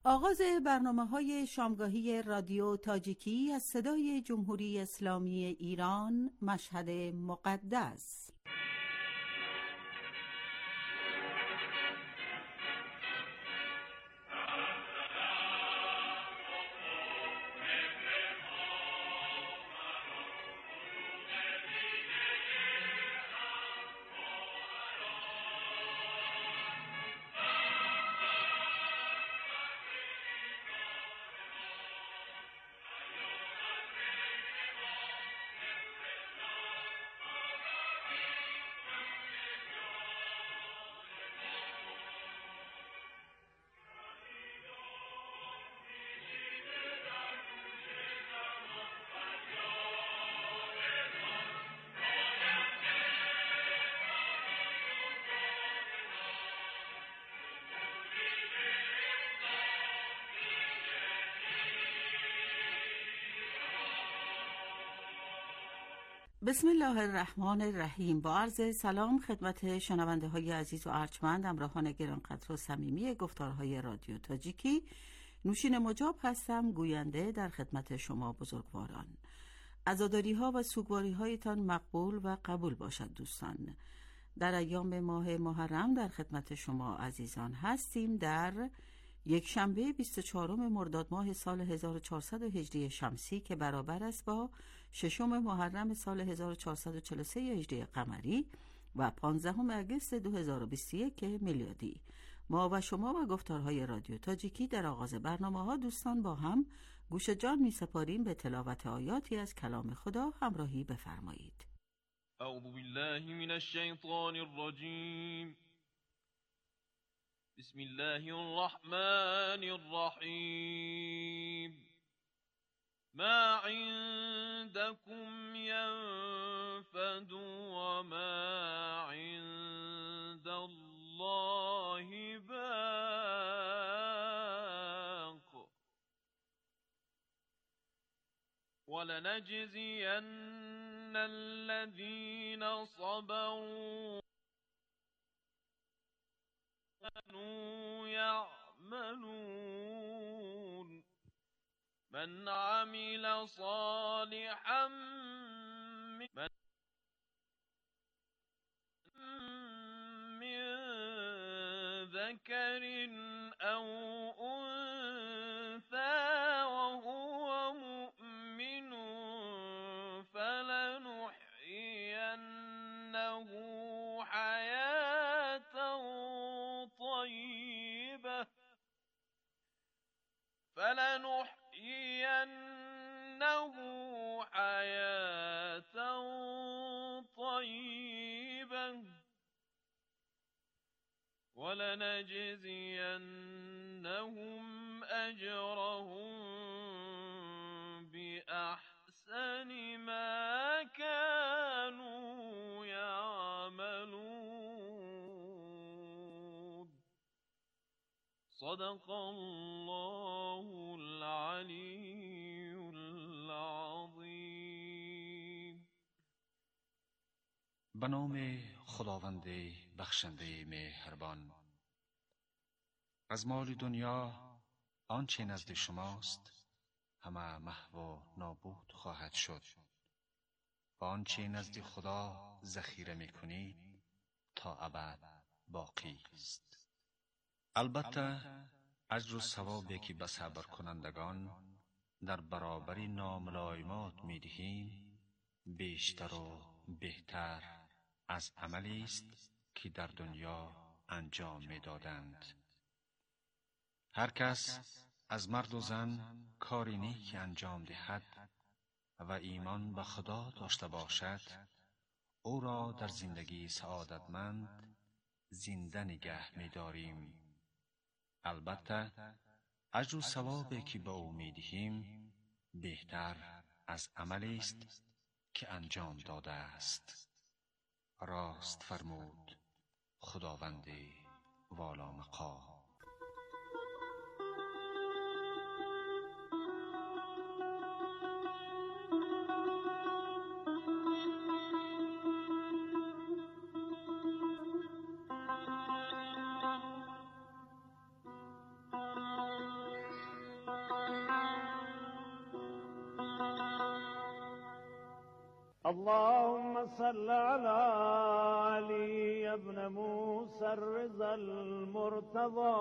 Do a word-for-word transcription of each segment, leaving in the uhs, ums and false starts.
آغاز برنامه‌های شامگاهی رادیو تاجیکی از صدای جمهوری اسلامی ایران، مشهد مقدس. بسم الله الرحمن الرحیم. با عرض سلام خدمت شنونده های عزیز و ارجمند، همراهان گرانقدر و صمیمی گفتارهای رادیو تاجیکی، نوشین مجاب هستم، گوینده در خدمت شما بزرگواران. عزاداری ها و سوگواری هایتان مقبول و قبول باشد. دوستان، در ایام ماه محرم در خدمت شما عزیزان هستیم. در یک شنبه بیست و چهارم مرداد ماه سال هزار و چهارصد و هجری شمسی که برابر است با ششم محرم سال هزار و چهارصد و چهل و سه هجری قمری و پانزدهم اگست دو هزار و بیست و یک میلادی، ما و شما و گفتارهای رادیو تاجیکی در آغاز برنامه ها دوستان با هم گوش جان می سپاریم به تلاوت آیاتی از کلام خدا. همراهی بفرمایید. اعوذ بالله من الشیطان الرجیم. بسم الله الرحمن الرحیم. ما عندكم ينفد وما عند الله باق ولنجزين الذين صبروا كانوا يعملون. من عمل صالحا من من ذكر أو أنثى وهو مؤمن فلنحيينه حياة طيبة فلنحيينه حياة طيبة ولنجزينهم أجرهم بأحسن ما كانوا يعملون. صدق الله العلی العظیم. به نام خداوند بخشنده مهربان. از مال دنیا آنچه نزد شماست همه محو و نابود خواهد شد و آنچه نزد خدا ذخیره میکنید تا ابد باقی است. البته اجر و ثوابی که به صبر کنندگان در برابر ناملایمات میدهیم بیشتر و بهتر از عملی است که در دنیا انجام میدادند. هر کس از مرد و زن کاری نیک انجام دهد و ایمان به خدا داشته باشد، او را در زندگی سعادتمند زنده نگه می‌داریم. البته اجر و ثوابی که به او می‌دهیم بهتر از عملی است که انجام داده است. راست فرمود خداوند والا مقام. اللهم صل على علي بن موسى الرضا المرتضى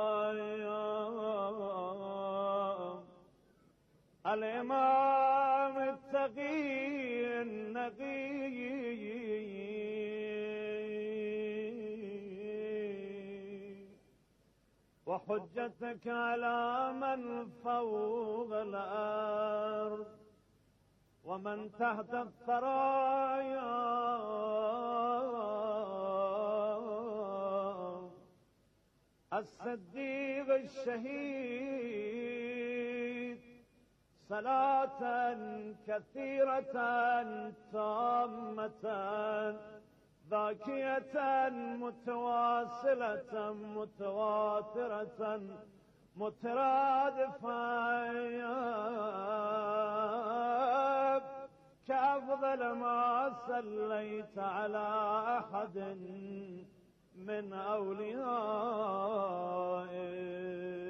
الإمام التقي النقي وحجتك على من فوق الأرض ومن تحت الثرايا الصديق الشهيد صلاة كثيرة تامة ذاكية متواصلة متواترة مترادفة كأفضل ما صليت على أحد من أوليائك.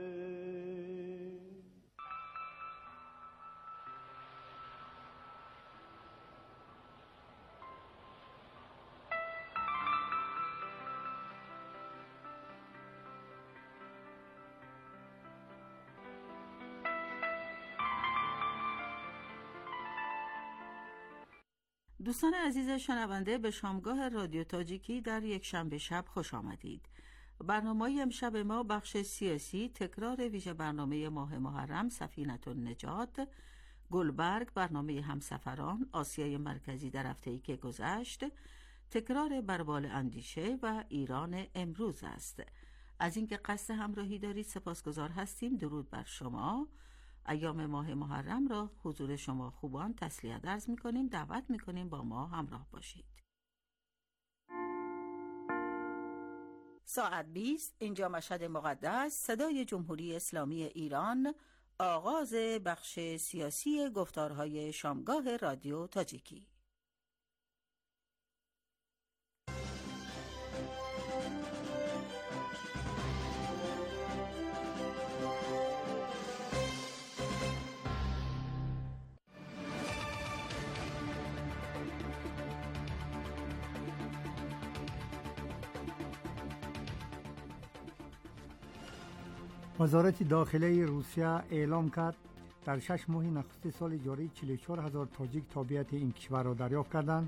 دوستان عزیز شنونده، به شامگاه رادیو تاجیکی در یک شنبه شب خوش آمدید. برنامه امشب ما بخش سیاسی، تکرار ویژه برنامه ماه محرم سفینة النجات، گلبرگ برنامه همسفران، آسیای مرکزی در هفته‌ای که گذشت، تکرار بربال اندیشه و ایران امروز است. از اینکه قصد همراهی دارید سپاسگزار هستیم. درود بر شما. ایام ماه محرم را حضور شما خوبان تسلیت عرض می‌کنیم. دعوت می‌کنیم با ما همراه باشید. ساعت بیست، اینجا مشهد مقدس، صدای جمهوری اسلامی ایران، آغاز بخش سیاسی گفتارهای شامگاه رادیو تاجیکی. وزارت داخله روسیه اعلام کرد در شش ماه نخست سال جاری چهل و چهار هزار تاجیک تابعیت این کشور را دریافت کردند.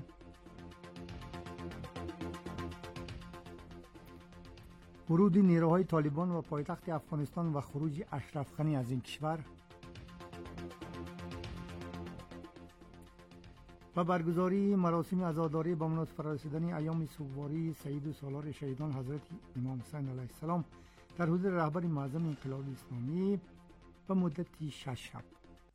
ورود نیروهای طالبان و پایتخت افغانستان و خروج اشرف غنی از این کشور و برگزاری مراسم عزاداری به مناسبت رسیدن ایام سوگواری سید و سالار شهیدان حضرت امام حسین علیه السلام در حضور رهبر معظم انقلاب اسلامی به مدت شش شب.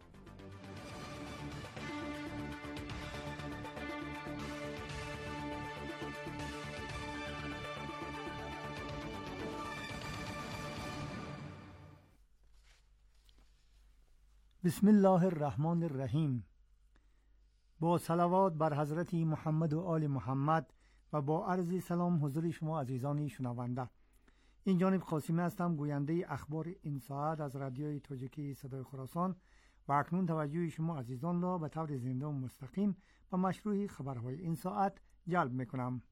بسم الله الرحمن الرحیم. با صلوات بر حضرت محمد و آل محمد و با عرض سلام حضور شما عزیزان شنونده. این جانب قاسمی هستم، گوینده اخبار این ساعت از رادیوی تاجیکی صدای خراسان و اکنون توجه شما عزیزان را به طور زنده و مستقیم به مشروع خبرهای این ساعت جلب میکنم.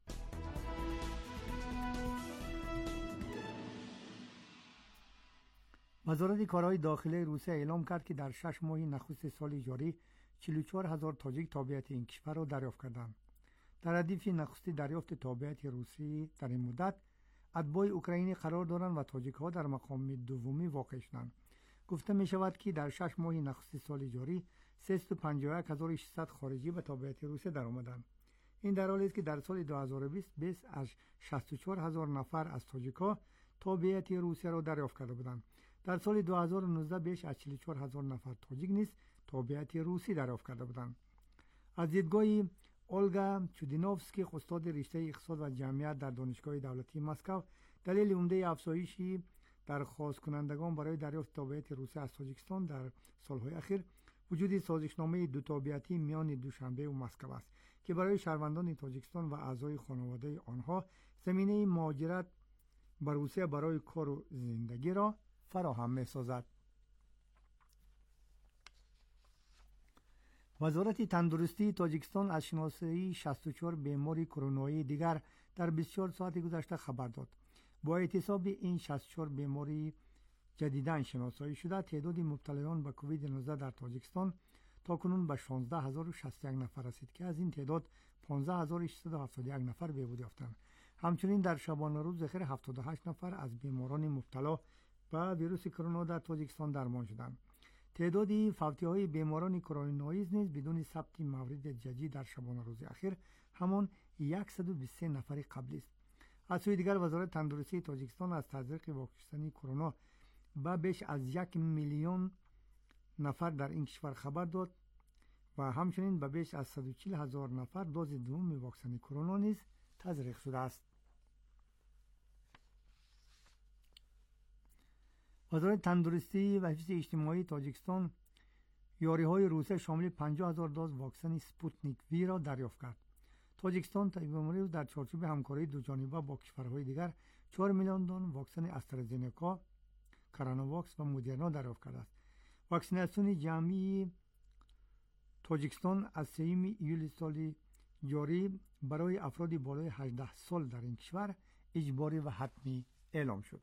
وزارت کارهای داخلی روسیه اعلام کرد که در شش ماه نخست سال جاری چهل و چهار هزار تاجیک تابعیت این کشور را دریافت کردند. در ردیف نخست دریافت تابعیت روسی در این مدت اتباع اوکراینی قرار دارند و تاجیک ها در مقام دومی واقع شدند. گفته می شود که در شش ماه نخست سال جاری سیصد و پنجاه و یک هزار و ششصد خارجی به تابعیت روسیه در آمدند. این در حالی است که در سال دو هزار و بیست بیش از شصت و چهار هزار نفر از تاجیک ها تابعیت روسیه را دریافت کرده بودند. در سال دو هزار و نوزده بیش از چهل و چهار هزار نفر تاجیک نیز تابعیت روسی دریافت کرده بودند. از دیدگاه اولگا چودینوفسکی، استاد رشته اقتصاد و جمعیت در دانشگاه دولتی مسکو، دلیل عمده افزایشی درخواست کنندگان برای دریافت تابعیت روسیه از تاجیکستان در سالهای اخیر وجود سازشنامه دو تابعیتی میان دوشنبه و مسکو است که برای شهروندان تاجیکستان و اعضای خانواده آنها زمینه مهاجرت به روسیه برای کار و زندگی را فراهم می‌سازد. وزارت تندرستی تاجیکستان از شناسایی شصت و چهار بیماری کرونایی دیگر در بیست و چهار ساعت گذشته خبر داد. با اعتصاب این شصت و چهار بیماری جدیداً شناسایی شده، تعداد مبتلایان به کووید نوزده در تاجیکستان تا کنون به شانزده هزار و شصت و یک نفر رسید که از این تعداد پانزده هزار و ششصد و هفتاد و یک نفر بهبود یافتند. همچنین در شبانه روز ذخیر هفتاد و هشت نفر از بیماران مبتلا به ویروس کرونا در تاجیکستان درمان شدند. تعدادی فوتی‌های بیماران کرونایی نیز بدون ثبت مورد جدید در شبانه روز اخیر همان صد و بیست و سه نفر قبلی است. از سوی دیگر وزارت تندرستی تاجیکستان از تزریق واکسن کرونا به بیش از یک میلیون نفر در این کشور خبر داد و همچنین به بیش از صد و چهل هزار نفر دوز دوم واکسن کرونا نیز تزریق شده است. وزارت تندرستی و حفظ اجتماعی تاجیکستان یاری‌های روسیه شامل پنجاه هزار دوز واکسن سپوتنیک وی را دریافت کرد. تاجیکستان طی امروز در چارچوب همکاری دوجانبه با کشورهای دیگر چهار میلیون دون واکسن استرازنکا، کروناواکس و مدرنا دریافت کرده است. واکسیناسیون جمعی تاجیکستان از سوم ایول سال جاری برای افراد بالای هجده سال در این کشور اجباری و حتمی اعلام شد.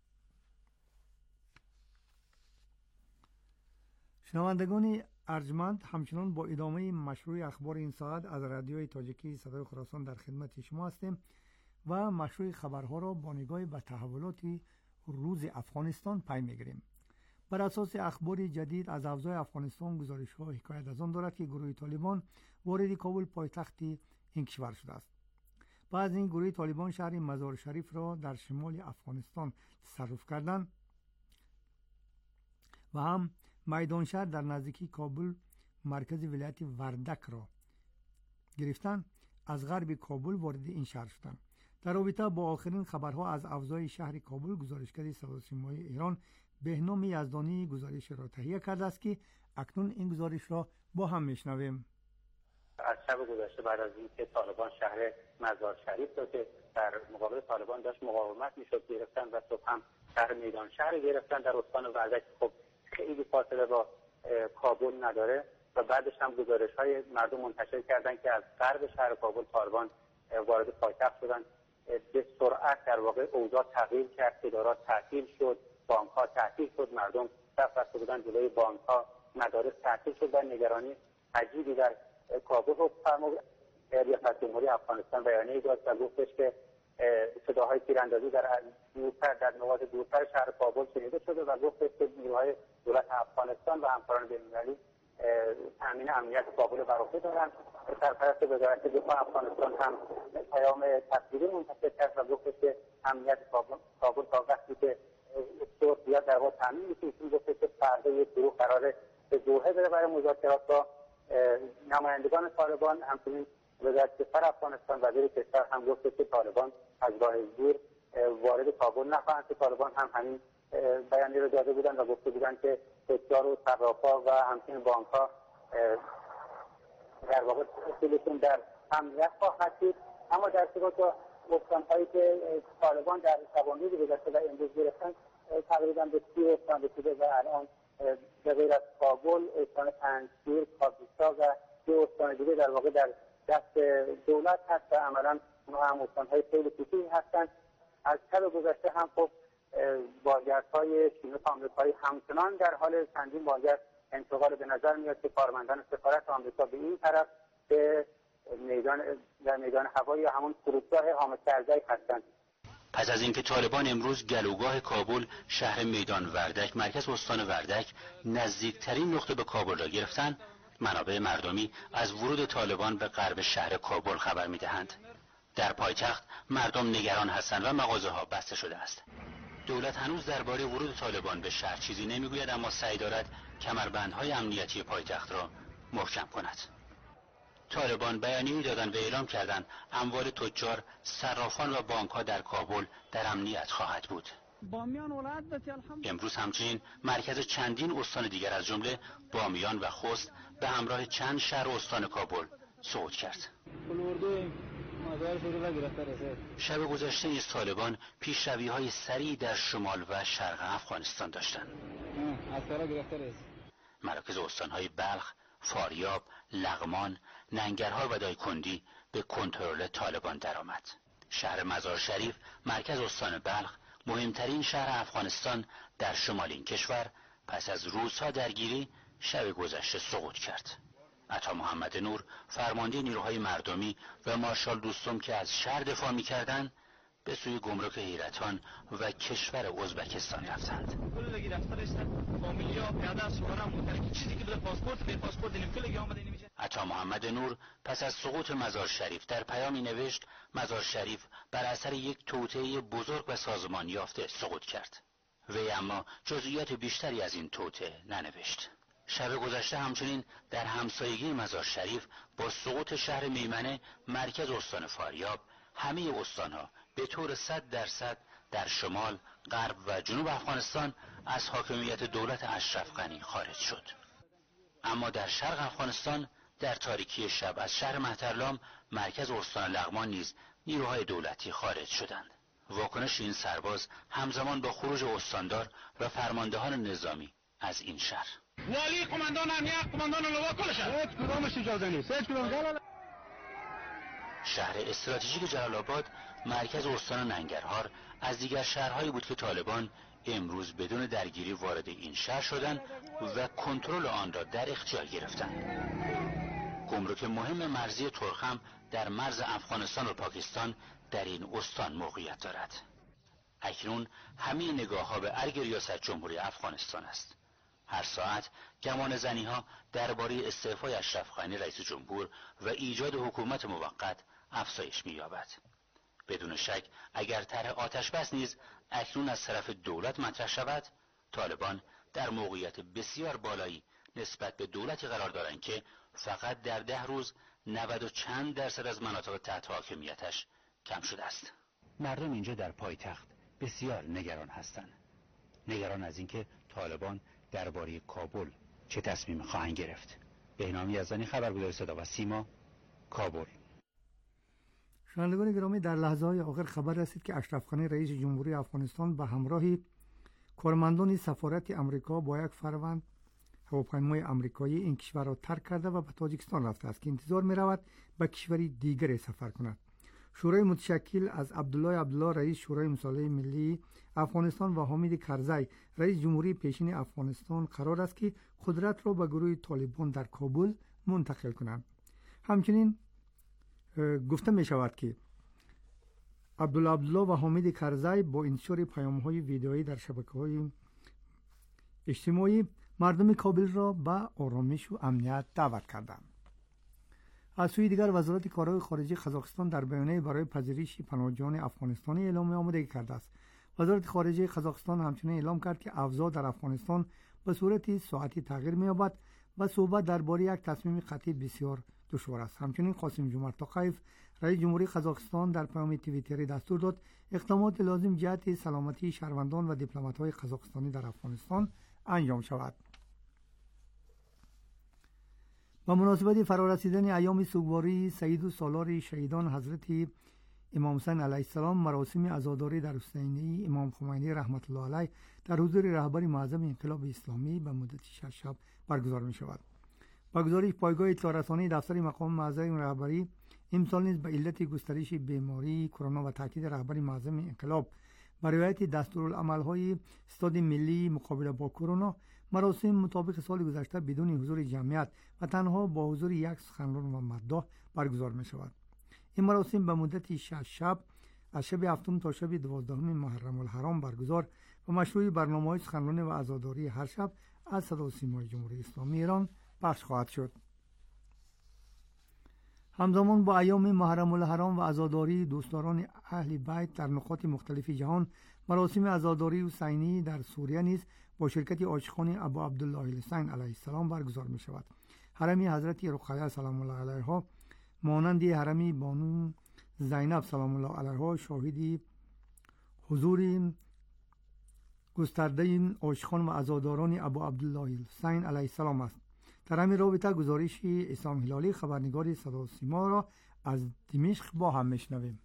شنوندگان ارجمند، همچنان با ادامه مشروع اخبار این ساعت از رادیوی تاجیکی صدای خراسان در خدمت شما هستیم و مشروع خبرها را با نگاه به تحولات روز افغانستان پی میگیریم. بر اساس اخبار جدید از اوضاع افغانستان گزارش ها حکایت از آن دارد که گروه طالبان وارد کابل پایتخت این کشور شده است. بعد این گروه طالبان شهر مزار شریف را در شمال افغانستان تصرف کردند و هم میدان شهر در نزدیکی کابل مرکز ولایت وردک را گرفتن. از غرب کابل وارد این شهر شدند. در رابطه با آخرین خبرها از اوضاع شهر کابل گزارشگر صداوسیمای ایران بهنام یزدانی گزارش را تهیه کرده است که اکنون این گزارش را با هم میشنویم. از شب گذشته بعد از اینکه طالبان شهر مزار شریف را که در مقابل طالبان داشت مقاومت میشد گرفتن و صبح هم شهر میدان شهر گرفتن در استان وردک، خب خیلی فاصله با کابل نداره و بعدش هم گزارش های مردم منتشر کردن که از غرب شهر کابل طالبان وارد پایتخت شدن. به سرعت در واقع اوضاع تغییر کرد، ادارات تعطیل شد، بانک ها تعطیل شد، مردم صف بسته بودن جلوی بانک ها، مدارس تعطیل شد و نگرانی عجیبی در کابل رو فرمود. ریاست جمهوری افغانستان بیانیه‌ای داد و گفتش که صداهای تیراندازی در دورتر در نقاط دورتر شهر کابل شنیده شده و گفتش که نیروهای دولت افغانستان و همکاران بین‌المللی تامین امنیت کابل رو بر عهده دارند. سرپرست وزارت دفاع افغانستان هم پیام تصویری منتشر کرد و گفتش که امنیت کابل تا وقتی که صلح بیاد در واقع تامین میشه. ایشون گفتش که فردا یک گروه قراره به دوحه بره برای مذاکرات با نمایندگان طالبان. همچنین وزارت دفاع افغانستان وزیر کشور هم گفته که طالبان از راه زور وارد کابل نخواهند. که طالبان هم همین بیانیه رو داده بودن و گفته بودن که تجار و صرافا و همچنین بانک ها در واقع اصولشون در امنیت خواهد بود. اما در صورت استان‌هایی که طالبان در شبانه روز گذشته و امروز گرفتن تقریبا به سی استان رسیده و الان به غیر از کابل استان پنجشیر، کاپیسا و دو استان دیگه در واقع در دست دولت هست و عملا اونها هم استان‌های خیلی کوچیکی هستند. از شب گذشته هم خب بازگردهای چین و آمریکایی همچنان در حال چندین بازگرد انتقال به نظر میاد که کارمندان سفارت آمریکا به این طرف به میدان در میدان هوایی یا همون فرودگاه حامد کرزی هستند. پس از اینکه طالبان امروز گلوگاه کابل شهر میدان وردک مرکز استان وردک نزدیکترین نقطه به کابل را گرفتند، منابع مردمی از ورود طالبان به غرب شهر کابل خبر میدهند. در پایتخت مردم نگران هستند و مغازه ها بسته شده است. دولت هنوز درباره ورود طالبان به شهر چیزی نمیگوید، اما سعی دارد کمربندهای امنیتی پایتخت را محکم کند. طالبان بیانیه‌ای دادند و اعلام کردند اموال تجار، صرافان و بانک‌ها در کابل در امنیت خواهد بود. امروز همچنین مرکز چندین استان دیگر از جمله بامیان و خوست به همراه چند شهر استان کابل صعود کرد. شب گذشته نیز طالبان پیشروی‌های سریع در شمال و شرق افغانستان داشتند. مراکز استان‌های بلخ، فاریاب، لغمان، ننگرهار و دایکندی به کنترل طالبان درآمد. شهر مزار شریف، مرکز استان بلخ، مهمترین شهر افغانستان در شمال این کشور، پس از روزها درگیری شب گذشته سقوط کرد. عطا محمد نور، فرمانده نیروهای مردمی و مارشال دوستم که از شهر دفاع می‌کردند، به سوی گمرک حیرتان و کشور ازبکستان رفتند. عطا محمد نور پس از سقوط مزار شریف در پیامی نوشت مزار شریف بر اثر یک توطئه بزرگ و سازمان یافته سقوط کرد. وی اما جزئیات بیشتری از این توطئه ننوشت. شب گذشته همچنین در همسایگی مزار شریف با سقوط شهر میمنه، مرکز استان فاریاب، همه استانها به طور صد درصد در شمال، غرب و جنوب افغانستان از حاکمیت دولت اشرف غنی خارج شد. اما در شرق افغانستان در تاریکی شب از شهر مهترلام، مرکز استان لغمان نیز نیروهای دولتی خارج شدند. واکنش این سرباز همزمان با خروج استاندار و فرماندهان نظامی از این شهر. والی، قماندان امنیت، قماندان لوا کلش هیچ کدامش اجازه نیست. هیچ کدام. شهر استراتژیک جلال آباد، مرکز استان ننگرهار، از دیگر شهرهایی بود که طالبان امروز بدون درگیری وارد این شهر شدند و کنترل آن را در اختیار گرفتند. گمرک مهم مرزی ترخم در مرز افغانستان و پاکستان در این استان موقعیت دارد. اکنون همه نگاه‌ها به ارگ ریاست جمهوری افغانستان است. هر ساعت گمان زنی‌ها درباره استعفای اشرف غنی رئیس جمهور و ایجاد حکومت موقت افزایش می‌یابد. بدون شک اگر طرح آتش بس نیز اکنون از طرف دولت مطرح شود، طالبان در موقعیت بسیار بالایی نسبت به دولتی قرار دارند که فقط در ده روز نود و چند درصد از مناطق تحت حاکمیتش کم شده است. مردم اینجا در پایتخت بسیار نگران هستند. نگران از اینکه طالبان درباره کابل چه تصمیم خواهند گرفت. بهنام یزدانی، خبرگزاری صدا و سیما، کابل. شنوندگان گرامی، در لحظه‌های آخر خبر رسید که اشرف غنی رئیس جمهوری افغانستان به همراه کارمندان سفارت آمریکا با یک فروند هواپیمای آمریکایی این کشور را ترک کرده و به تاجیکستان رفته است که انتظار می‌رود به کشوری دیگر سفر کند. شورای متشکل از عبدالله عبدالله رئیس شورای مصالحه ملی افغانستان و حامد کرزی رئیس جمهوری پیشین افغانستان قرار است که قدرت را به گروه طالبان در کابل منتقل کنند. همچنین گفته می شود که عبدالله عبدالله و حامد کرزی با انتشار پیام‌های ویدئویی در شبکه‌های اجتماعی مردم کابل را به آرامش و امنیت دعوت کردند. از سوی دیگر وزارت کارهای خارجه قزاقستان در بیانیه برای پذیرش پناهجویان افغانستانی اعلام آمادگی کرده است. وزارت خارجه قزاقستان همچنین اعلام کرد که اوضاع در افغانستان به صورت ساعتی تغییر می‌یابد و صحبت درباره یک تصمیم قطعی بسیار دشوار است. همچنین قاسم جمعت توقیف رئیس جمهوری قزاقستان در پیام توییتری دستور داد اقدامات لازم جهت سلامتی شهروندان و دیپلمات‌های قزاقستانی در افغانستان انجام شود. با مناسبت فرارسیدن ایام سوگواری سعید و سالار شهیدان حضرت امام حسین علیه السلام، مراسم عزاداری در حسینیه امام خمینی رحمت الله علیه در حضور رهبر معظم انقلاب اسلامی به مدت شش شب برگزار می شود. با گزارش پایگاه اطلاع رسانی دفتر مقام معظم رهبری، امسال نیز به علت گسترش بیماری کرونا و تاکید رهبر معظم انقلاب بر رعایت دستورالعمل‌های استاد ملی مقابله با کرونا، مراسم مطابق سال گذشته بدون حضور جمعیت و تنها با حضور یک سخنران و مداح برگزار می شود. این مراسم به مدت شش شب از شب هفتم تا شب دوازدهم محرم الحرام برگزار و مشروع برنامه‌های سخنرانی و عزاداری هر شب از صدا و سیمای جمهوری اسلامی ایران پخش خواهد شد. همزمان با ایام محرم الحرام و عزاداری دوستداران اهل بیت در نقاط مختلف جهان، مراسم عزاداری حسینی در سوریه نیز با شرکت عاشقان ابا عبدالله الحسین علیه السلام برگزار می شود. حرم حضرت رقیه سلام الله علیها مانند حرم بانو زینب سلام الله علیها شاهد حضور گسترده عاشقان و عزاداران ابا عبدالله الحسین علیه السلام است. در همین رابطه گزارش اسلام هلالی خبرنگار صدا و سیما را از دمشق با هم میشنویم.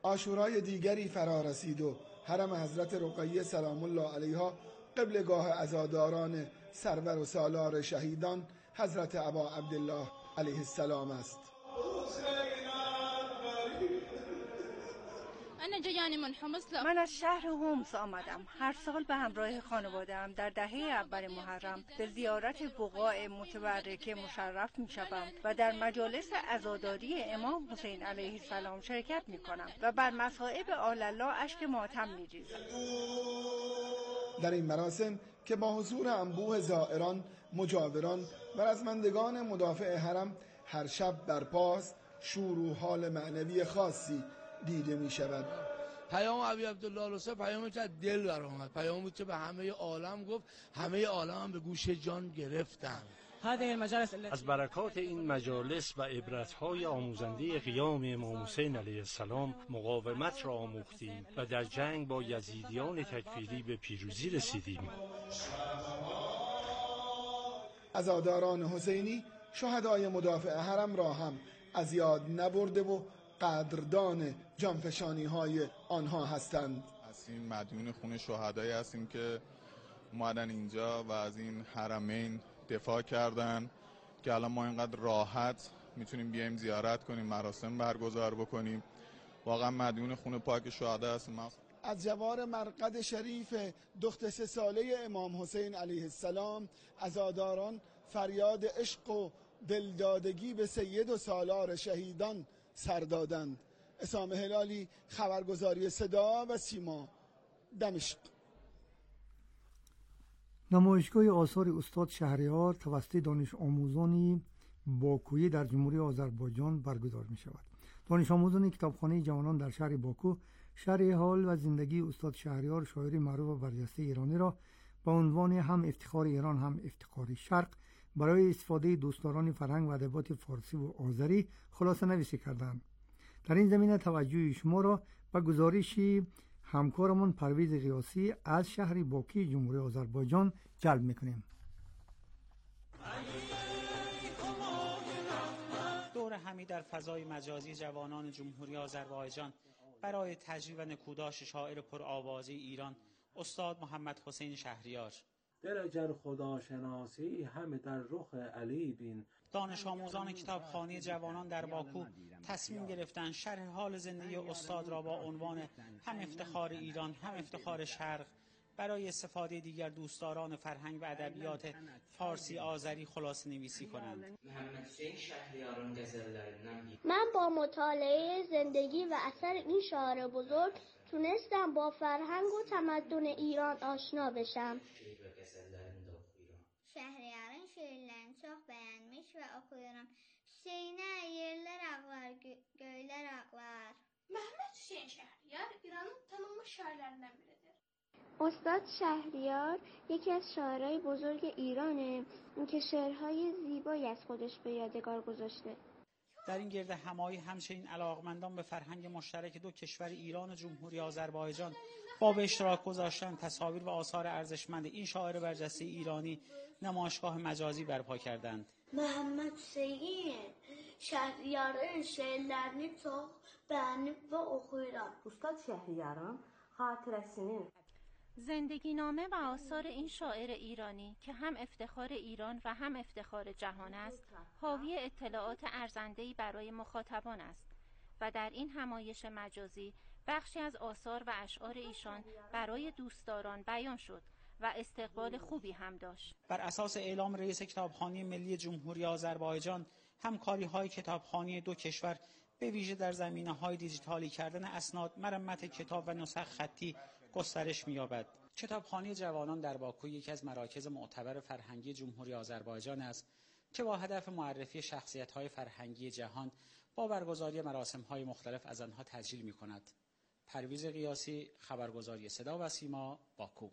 عاشورای دیگری فرا رسید و حرم حضرت رقیه سلام الله علیها قبلگاه عزاداران سرور و سالار شهیدان حضرت ابا عبدالله علیه السلام است. من از شهر هومس آمدم. هر سال به همراه خانواده‌ام در دهه اول محرم به زیارت بقاع متبرکه مشرف می شوم و در مجالس عزاداری امام حسین علیه السلام شرکت می کنم و بر مصائب آل‌الله اشک ماتم می ریزم. در این مراسم که با حضور انبوه زائران، مجاوران و رزمندگان مدافع حرم هر شب برپاست، شور و حال معنوی خاصی دیده می شود. پیام ابی عبدالله حسین پیامی که از دل برآمد، پیامی بود که به همه عالم گفت، همه عالم هم به گوش جان گرفتن. از برکات این مجالس و عبرت‌های آموزنده قیام امام حسین علیه السلام مقاومت را آموختیم و در جنگ با یزیدیان تکفیری به پیروزی رسیدیم. عزاداران حسینی شهدای مدافع حرم را هم از یاد نبرده و قدردان جانفشانی های آنها هستند. از این مدیون خون شهدایی هستیم که اومدن اینجا و از این حرمین دفاع کردن که الان ما اینقدر راحت میتونیم بیایم زیارت کنیم، مراسم برگزار بکنیم. واقعا مدیون خون پاک شهدا هستیم. از جوار مرقد شریف دخت سه ساله امام حسین علیه السلام عزاداران فریاد عشق و دلدادگی به سید و سالار شهیدان سر دادند. اسام هلالی، خبرگزاری صدا و سیما، دمشق. نمایشگاه آثار استاد شهریار توسط دانش آموزان باکویی در جمهوری آذربایجان برگزار می شود. دانش آموزان کتابخانه جوانان در شهر باکو شرح حال و زندگی استاد شهریار، شاعر معروف و برجسته ایرانی را با عنوان هم افتخار ایران هم افتخار شرق برای استفاده دوستداران فرهنگ و ادبیات فارسی و آذری خلاصه نویسی کردند. در این زمینه توجه شما را به گزارشی همکارمون پرویز قیاسی از شهر باکی جمهوری آذربایجان جلب میکنیم. دور همی در فضای مجازی جوانان جمهوری آذربایجان برای تجلیل و نکوداش شاعر پرآوازه ایران استاد محمد حسین شهریار. دل اگر خداشناسی همه در رخ علی بین. دانش آموزان کتابخانه جوانان در باکو تصمیم گرفتند شرح حال زندگی استاد را با عنوان هم افتخار ایران هم افتخار شرق برای استفاده دیگر دوستداران فرهنگ و ادبیات فارسی آذری خلاصه نویسی کنند. من با مطالعه زندگی و اثر این شاعر بزرگ تونستم با فرهنگ و تمدن ایران آشنا بشم. Şəhriyarın şeirlərini çox bəyənmiş və oxuyuram. Hüseynə yerlər ağlar, gö göylər ağlar. Məhəmməd Hüseyn Şəhriyar İranın tanınmış şairlərindən biridir. استاد شهریار یکی از شاعرای بزرگ ایرانه که شعرهای زیبایی از خودش به یادگار گذاشته. در این گرد همایی همچنین علاقمندان به فرهنگ مشترک دو کشور ایران و جمهوری آذربایجان با به اشتراک گذاشتن تصاویر و آثار ارزشمند این شاعر برجسته ایرانی نمایشگاه مجازی برپا کردند. Məhəmməd Hüseyn Şəhriyarın şeirlərini çox bəyənib və oxuyuram. Ustad Şəhriyarın xatirəsinin زندگی نامه و آثار این شاعر ایرانی که هم افتخار ایران و هم افتخار جهان است، حاوی اطلاعات ارزنده‌ای برای مخاطبان است و در این همایش مجازی بخشی از آثار و اشعار ایشان برای دوستداران بیان شد و استقبال خوبی هم داشت. بر اساس اعلام رئیس کتابخانه ملی جمهوری آذربایجان، همکاری‌های کتابخانه دو کشور به ویژه در زمینه‌های دیجیتالی کردن اسناد، مرمت کتاب و نسخ خطی گسترش می‌یابد. کتابخانه جوانان در باکو یکی از مراکز معتبر فرهنگی جمهوری آذربایجان است که با هدف معرفی شخصیت‌های فرهنگی جهان با برگزاری مراسم‌های مختلف از آنها تسجیل می‌کند. پرویز قیاسی، خبرگزاری صدا و سیما، باکو.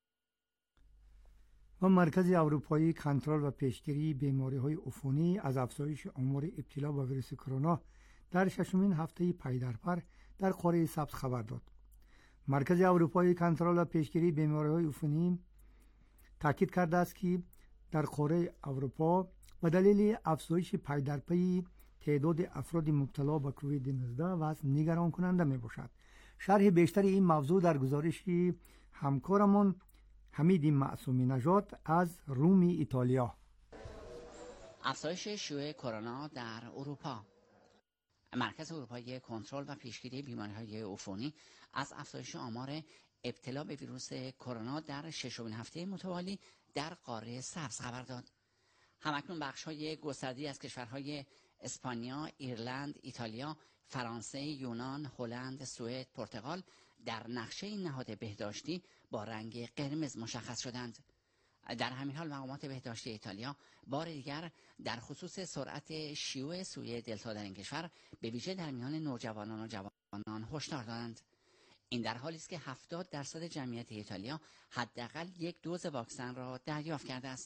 و مرکز اروپایی کنترل و پیشگیری بیماری‌های عفونی از افزایش آمار ابتلا به ویروس کرونا در ششمین هفته پی در پر در قاره سبز خبر داد. مرکز اروپایی کنترل و پیشگیری بیماری‌های عفونی تاکید کرده است که در قاره اروپا به دلیل افزایش پی در پی تعداد افراد مبتلا به کووید نوزده وضع نگران کننده می باشد. شرح بیشتر این موضوع در گزارش همکارمان حمید معصومی نژاد از روم ایتالیا. افزایش شیوع کرونا در اروپا. مرکز اروپایی کنترل و پیشگیری بیماری‌های عفونی از افزایش آمار ابتلا به ویروس کرونا در ششمین هفته متوالی در قاره سبز خبر داد. همکنون بخش‌های گسترده‌ای از کشورهای اسپانیا، ایرلند، ایتالیا، فرانسه، یونان، هلند، سوئد، پرتغال در نقشه این نهاد بهداشتی با رنگ قرمز مشخص شدند. در همین حال مقامات بهداشتی ایتالیا بار دیگر در خصوص سرعت شیوع سویه دلتا در این کشور به ویژه در میان نوجوانان و جوانان هشدار دادند. این در حالی است که هفتاد درصد جمعیت ایتالیا حداقل یک دوز واکسن را دریافت کرده است.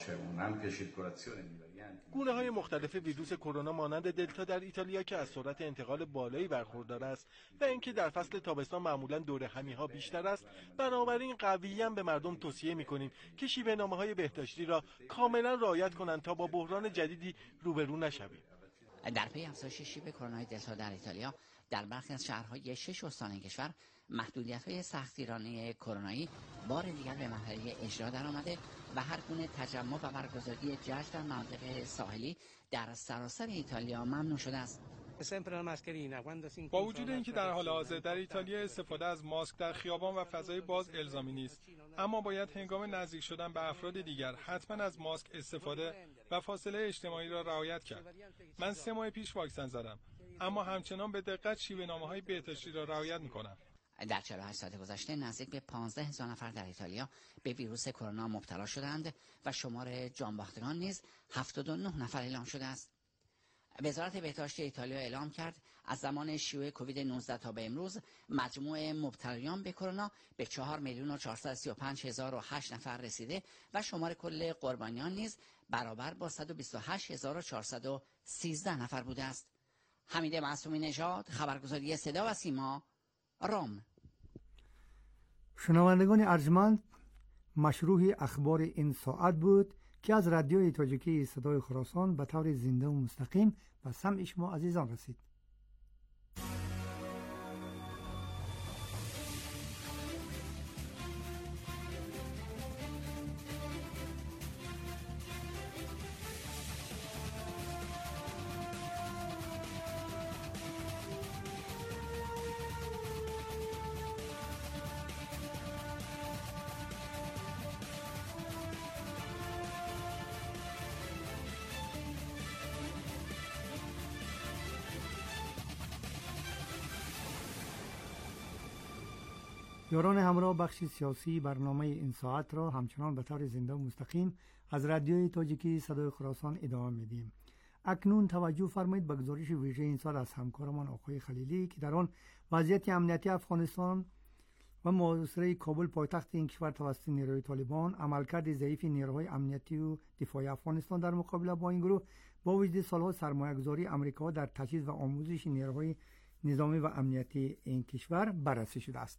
گونه های مختلف ویروس کرونا مانند دلتا در ایتالیا که از سرعت انتقال بالایی برخوردار است و اینکه در فصل تابستان معمولا دوره همی ها بیشتر است، بنابراین قویاً به مردم توصیه می‌کنیم که شیوه‌نامه های بهداشتی را کاملا رعایت کنند تا با بحران جدیدی روبرو نشویم. در پی افزایش شیوع کرونا دلتا در ایتالیا در برخی از شهرهای شش استان این کشور محدودیت‌های سختگیرانه کرونایی بار دیگر به مرحله اجرا درآمده و هر گونه تجمع و برگزاری جشن در مناطق ساحلی در سراسر ایتالیا ممنوع شده است. با وجود اینکه در حال حاضر در ایتالیا استفاده از ماسک در خیابان و فضای باز الزامی نیست، اما باید هنگام نزدیک شدن به افراد دیگر حتما از ماسک استفاده و فاصله اجتماعی را رعایت کرد. من سه ماه پیش واکسن زدم، اما همچنان به دقت شیوه‌نامه‌های بهداشتی را رعایت می‌کنم. در چهل و هشت ساعت گذشته نزدیک به پانزده هزار نفر در ایتالیا به ویروس کرونا مبتلا شدند و شمار جانباختگان نیز هفتاد و نه نفر اعلام شده است. وزارت بهداشت ایتالیا اعلام کرد از زمان شیوع کووید نوزده تا به امروز مجموع مبتلایان به کرونا به چهار میلیون و چهارصد و سی و پنج هزار و هشت نفر رسیده و شمار کل قربانیان نیز برابر با صد و بیست و هشت هزار و چهارصد و سیزده نفر بوده است. حمید معصومی نژاد، خبرگزاری صدا و سیما، روم. شنوندگان ارجمند، مشروع اخبار این ساعت بود که از رادیوی تاجیکی صدای خراسان به طور زنده و مستقیم به سمع شما عزیزان رسید. یاران همراه، بخش سیاسی برنامه این ساعت را همچنان به طور زنده و مستقیم از رادیوی تاجیکی صدای خراسان ادامه میدیم. اکنون توجه فرمایید به گزارش ویژه این سال از همکارمان آقای خلیلی که در آن وضعیت امنیتی افغانستان و محاصره کابل پایتخت این کشور توسط نیروهای طالبان، عملکرد ضعیف نیروهای امنیتی و دفاعی افغانستان در مقابله با این گروه با وجود سالها سرمایه‌گذاری آمریکا در تجهیز و آموزش نیروهای نظامی و امنیتی این کشور بررسی شده است.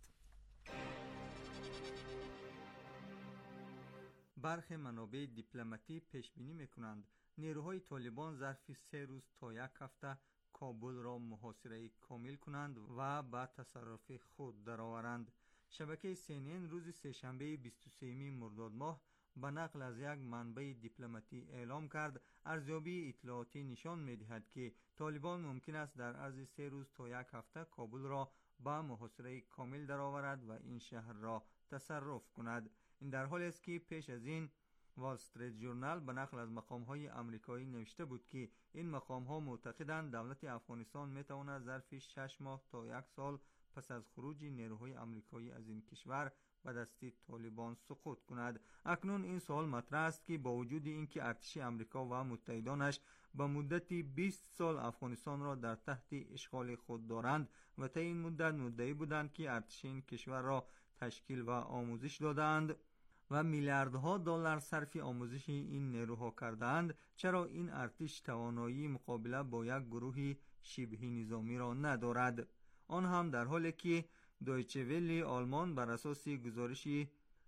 برخی منابع دیپلماتی پیش بینی میکنند نیروهای طالبان ظرف سه روز تا یک هفته کابل را محاصره کامل کنند و به تصرف خود درآورند. شبکه سی ان ان روز سه‌شنبه بیست و سوم مرداد ماه به نقل از یک منبع دیپلماتی اعلام کرد ارزیابی اطلاعاتی نشان می‌دهد که طالبان ممکن است در عرض سه روز تا یک هفته کابل را به محاصره کامل درآورد و این شهر را تصرف کند. این در حالی است که پیش از این وال استریت ژورنال به نقل از مقام‌های آمریکایی نوشته بود که این مقام‌ها معتقدند دولت افغانستان می‌تواند ظرف شش ماه تا یک سال پس از خروج نیروهای آمریکایی از این کشور به دست طالبان سقوط کند. اکنون این سوال مطرح است که با وجود اینکه ارتش آمریکا و متحدانش به مدت بیست سال افغانستان را در تحت اشغال خود دارند و تا این مدت مدعی بودند که ارتش این کشور را تشکیل و آموزش دادند و میلیاردها دلار صرف آموزش این نیروها کردند، چرا این ارتش توانایی مقابله با یک گروه شبه نظامی را ندارد؟ آن هم در حالی که دویچه ولی آلمان بر اساس گزارش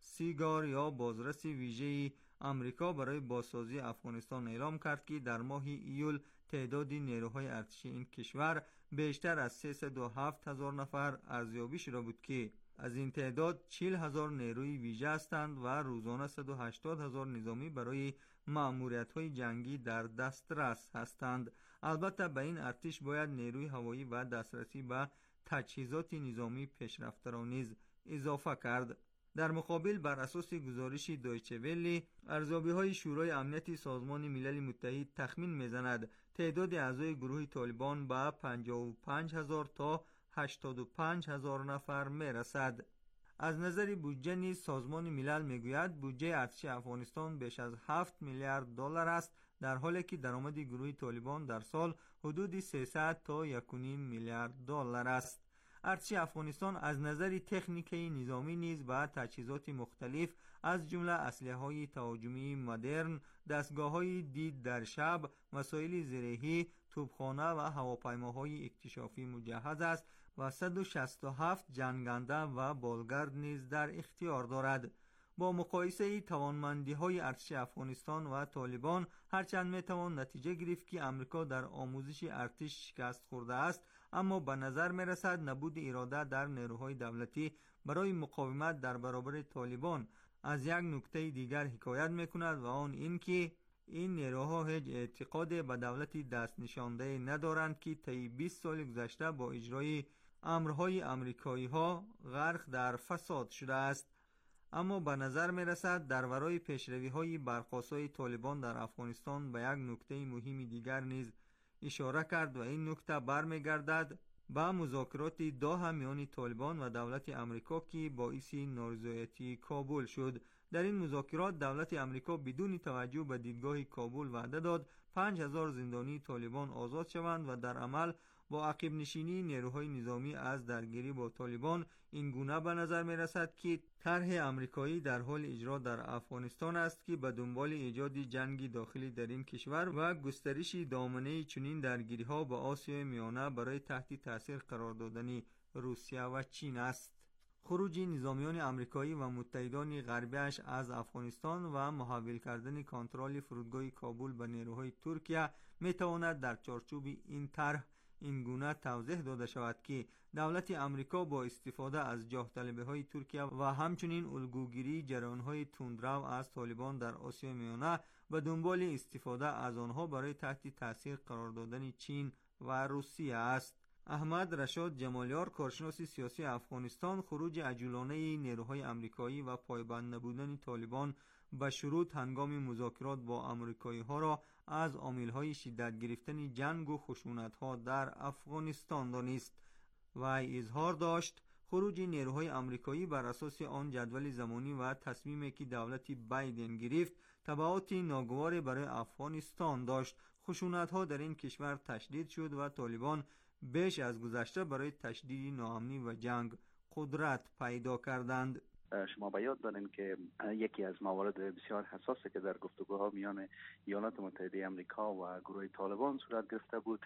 سیگار یا بازرس ویژه آمریکا برای بازسازی افغانستان اعلام کرد که در ماه ایول تعداد نیروهای ارتشی این کشور بیشتر از سیصد و هفت هزار نفر ارزیابی شده بود که از این تعداد چهل هزار نیروی ویژه هستند و روزانه صد و هشتاد هزار نظامی برای مأموریت‌های جنگی در دسترس هستند. البته به این ارتش باید نیروی هوایی و دسترسی به تجهیزات نظامی پیشرفته را نیز اضافه کرد. در مقابل بر اساس گزارش دویچه وله، ارزیابی‌های شورای امنیت سازمان ملل متحد تخمین می‌زند تعداد اعضای گروه طالبان به پنجاه و پنج هزار تا هشتاد و پنج هزار نفر می‌رسد. از نظر بودجه نیز سازمان ملل میگوید بودجه ارتش افغانستان بیش از هفت میلیارد دلار است، در حالی که درآمد گروه طالبان در سال حدود سیصد تا یک و نیم میلیارد دلار است. ارتش افغانستان از نظر تکنیکی نظامی نیز با تجهیزات مختلف از جمله اسلحه‌های تهاجمی مدرن، دستگاه‌های دید در شب، وسایل زرهی، توپخانه و هواپیماهای اکتشافی مجهز است و صد و شصت و هفت جنگنده و بالگرد نیز در اختیار دارد. با مقایسه توانمندی‌های ارتش افغانستان و طالبان، هرچند می‌توان نتیجه گرفت که امریکا در آموزش ارتش شکست خورده است، اما به نظر می‌رسد نبود اراده در نیروهای دولتی برای مقاومت در برابر طالبان از یک نکته دیگر حکایت می‌کند و آن این که این نیروها هیچ اعتقاد به دولت دست نشانده ندارند که طی بیست سال گذشته با اجرای امرهای آمریکایی‌ها غرق در فساد شده است. اما به نظر می رسد در ورای پیشروی های برخاستای طالبان در افغانستان به یک نکته مهم دیگر نیز اشاره کرد و این نکته برمیگردد به مذاکرات دوحه میان طالبان و دولت امریکا که باعث نارضایتی کابل شد. در این مذاکرات دولت امریکا بدون توجه به دیدگاه کابل وعده داد پنج هزار زندانی طالبان آزاد شوند و در عمل با عقب نشینی نیروهای نظامی از درگیری با طالبان این گونه به نظر می رسد که طرح آمریکایی در حال اجرا در افغانستان است که به دنبال ایجاد جنگ داخلی در این کشور و گسترش دامنه چنین درگیری ها به آسیای میانه برای تحت تاثیر قرار دادن روسیه و چین است. خروج نظامیان آمریکایی و متحدان غربیش از افغانستان و محول کردن کنترل فرودگاه کابل به نیروهای ترکیه می تواند در چارچوب این طرح این گونه توضیح داده شود که دولت امریکا با استفاده از جاه طلبی های ترکیه و همچنین الگوگیری جریان های تندرو از طالبان در آسیا میانه به دنبال استفاده از آنها برای تحت تاثیر قرار دادن چین و روسیه است. احمد رشاد جمالیار، کارشناس سیاسی افغانستان، خروج عجولانه نیروهای آمریکایی و پایبند نبودن طالبان به شروط هنگام مذاکرات با آمریکایی ها را از عامل‌های شدت گرفتن جنگ و خشونت‌ها در افغانستان دانست و اظهار داشت خروج نیروهای آمریکایی بر اساس آن جدول زمانی و تصمیمی که دولت بایدن گرفت تبعات ناگواری برای افغانستان داشت. خشونت‌ها در این کشور تشدید شد و طالبان بیش از گذشته برای تشدید ناامنی و جنگ قدرت پیدا کردند. شما به یاد دارین که یکی از موارد بسیار حساسی که در گفتگوها میان ایالات متحده آمریکا و گروه طالبان صورت گرفته بود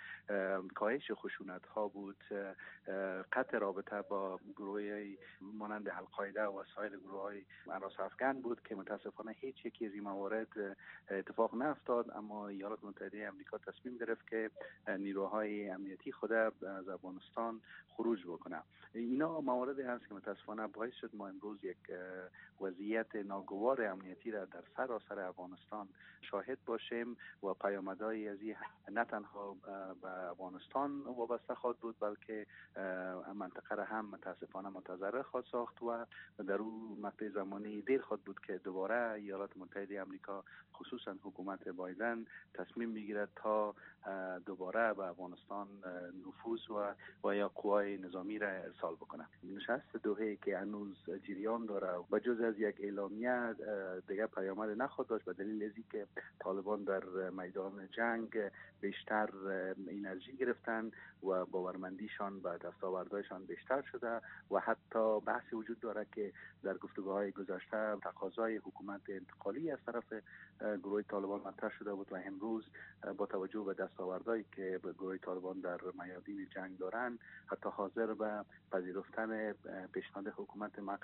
کاهش خشونت ها بود، قطع رابطه با گروه مانند القاعده و سایر گروه های اراس افغان بود که متاسفانه هیچ یکی از این موارد اتفاق نیفتاد، اما ایالات متحده آمریکا تصمیم گرفت که نیروهای امنیتی خود از افغانستان خروج بکنه. اینا مواردی هست که متاسفانه باعث شد ما امروز یک وضعیت ناگوار امنیتی را در سراسر افغانستان شاهد باشیم و پیامدهای از این نه تنها به افغانستان وابسته خواهد بود بلکه منطقه را هم متاسفانه متضرر خواهد ساخت و در اون مقطع زمانی دیر خواهد بود که دوباره ایالات متحده آمریکا خصوصا حکومت بایدن تصمیم بگیرد تا دوباره به افغانستان نفوذ و و یا قوای نظامی را ارسال بکنه. نشست دوحه که هنوز جریان داره و جز از یک اعلامیه دیگه پیامد نخواهد داشت به دلیل از اینکه طالبان در میدان جنگ بیشتر انرژی گرفتن و باورمندیشان به دستاوردهایشان بیشتر شده و حتی بحثی وجود داره که در گفتگوهای گذشته تقاضای حکومت انتقالی از طرف گروه طالبان مطرح شده بود و امروز با توجه به دستاوردهایی که گروه طالبان در میادین جنگ دارن حتی حاضر به پذیرفتن پیشنهاد حکومت موقت هم نیست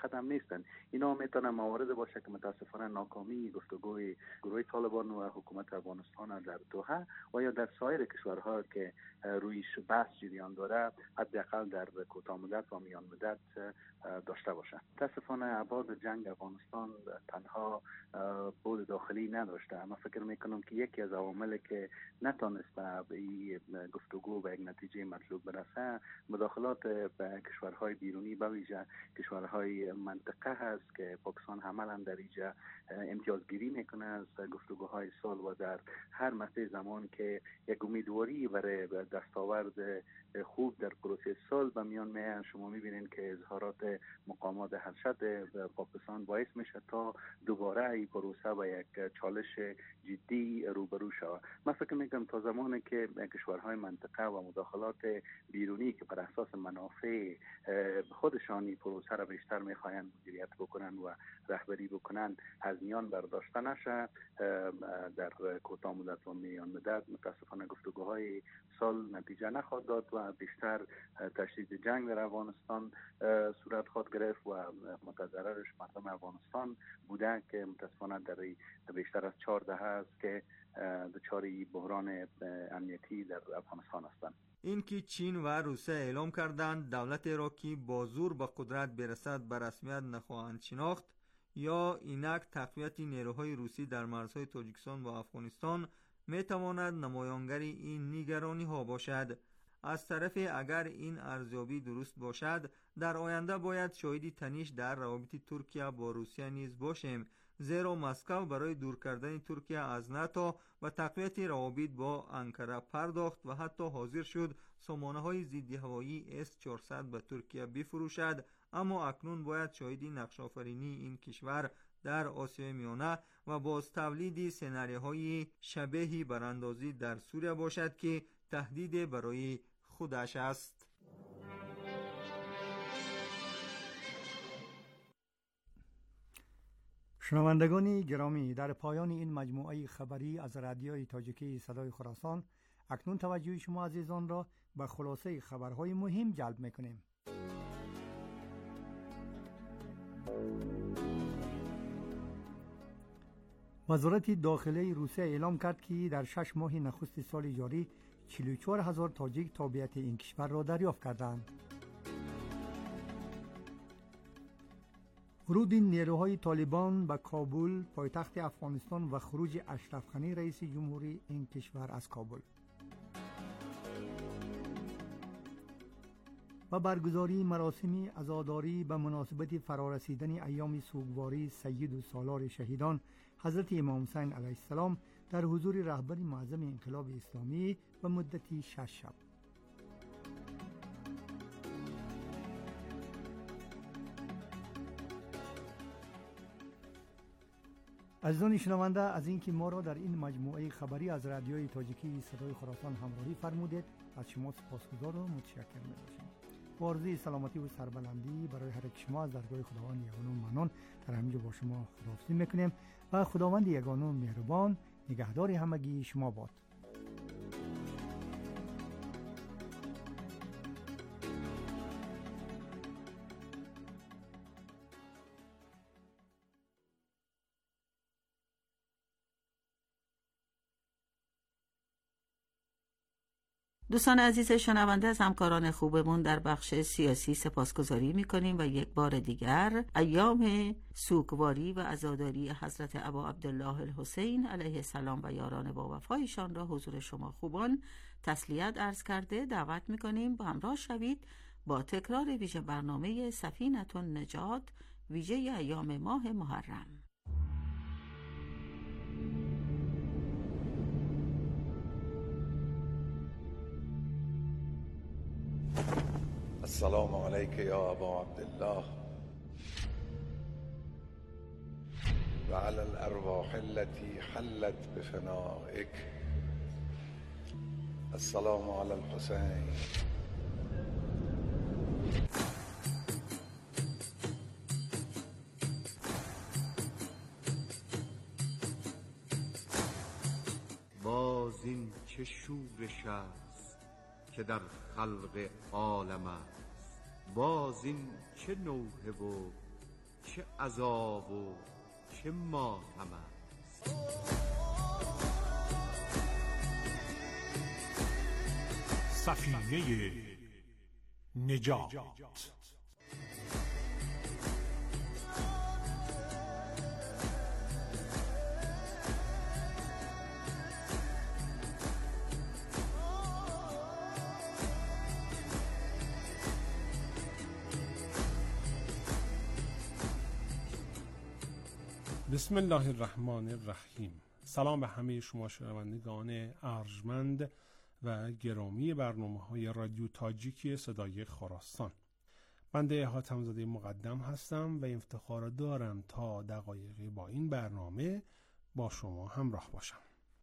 نیستند. اینا میتونه موارد باشه که متاسفانه ناکامی گفتگوی گروه طالبان و حکومت افغانستان در دوحه و یا در سایر کشورها که روی بحث جریان داره حداقل در کوتاه مدت و میان مدت داشته باشه. متاسفانه ابعاد جنگ افغانستان تنها بود داخلی نداشته. من فکر میکنم که یکی از عواملی که نتونست به این گفتگو به یک نتیجه مطلوب برسه مداخلات به کشورهای بیرونی به ویژه کشورهای منطقه هست که پاکستان عملا در اینجا امتیازگیری میکنه از گفتگوهای صلح و در هر مقطع زمان که یک امیدواری برای دستاورد خوب در پروسه صلح به میان میاد، شما میبینید که اظهارات مقامات ارشد پاکستان باعث میشه تا دوباره این پروسه با یک چالش جدی روبرو شود. من فکر میکنم تا زمانی که کشورهای منطقه و مداخلات بیرونی که بر اساس منافع خودشان این پروسه را بیشتر میخواهند مدیریت بکنن و رهبری بکنن از میان برداشته نشه، در کوتاه مدت و میان مدت متاسفانه گفتگوهای سال نتیجه نخواهد داد و بیشتر تشدید جنگ در افغانستان صورت خواهد گرفت و متضررش مردم افغانستان بوده که متاسفانه در بیشتر از چهار دهه است که دچار بحران امنیتی در افغانستان هستند. اینکه چین و روسیه اعلام کردند دولت عراقی با زور به قدرت برسد به رسمیت نخواهند شناخت یا اینک تقویت نیروهای روسی در مرزهای تاجیکستان و افغانستان میتواند نمایانگری این نگرانی ها باشد. از طرف اگر این ارزیابی درست باشد در آینده باید شاهدی تنش در روابط ترکیه با روسیه نیز باشیم، زیرا مسکو برای دور کردن ترکیه از ناتو و تقویت روابط با انکره پرداخت و حتی حاضر شد سامانه های ضد هوایی اس چهارصد به ترکیه بفروشد. اما اکنون باید شاهدی نقش آفرینی این کشور در آسیای میانه و باز تولید سناریوهای شبیه براندازی در سوریه باشد که تهدید برای خودش است. شنوندگان گرامی، در پایان این مجموعه خبری از رادیوی تاجیکی صدای خراسان اکنون توجه شما عزیزان را به خلاصه خبرهای مهم جلب میکنیم. وزارت داخلی روسیه اعلام کرد که در شش ماه نخست سال جاری چهل و چهار هزار تاجیک تابعیت این کشور را دریافت کردند. ورود نیروهای طالبان به کابل پایتخت افغانستان و خروج اشرف غنی رئیس جمهوری این کشور از کابل و برگزاری مراسم عزاداری به مناسبت فرارسیدن ایام سوگواری سید و سالار شهیدان حضرت امام حسین علیه السلام در حضور رهبر معظم انقلاب اسلامی به مدت شش شب. عزیزان شنونده، از اینکه ما را در این مجموعه خبری از رادیوی تاجیکی صدای خراسان همراهی فرمودید از شما سپاسگزار و متشکر می‌باشیم. با آرزوی سلامتی و سربلندی برای هر یک شما از درگاه خداوند یگانه و منان در همینجا با شما خداحافظی میکنیم و خداوند یگانه و مهربان نگهدار همگی شما باد. دوستان عزیز شنونده، از همکاران خوبمون در بخش سیاسی سپاسگزاری میکنیم و یک بار دیگر ایام سوگواری و عزاداری حضرت ابا عبدالله الحسین علیه السلام و یاران با وفایشان را حضور شما خوبان تسلیت عرض کرده دعوت میکنیم با همراه شوید با تکرار ویژه برنامه سفینة النجات ویژه ایام ماه محرم. السلام عليك يا أبا عبد الله وعلى الأرواح التي حلت بفنائك. السلام على الحسين. باز این چه شورش است که در خلق عالم است، باز این چه نوحه و چه عذاب و چه ماتم است. سفینه نجات. بسم الله الرحمن الرحیم. سلام به همه شما شنوندگان ارجمند و گرامی برنامه‌های رادیو تاجیکی صدای خراسان. بنده حاتم زاده مقدم هستم و افتخار دارم تا دقایقی با این برنامه با شما همراه باشم.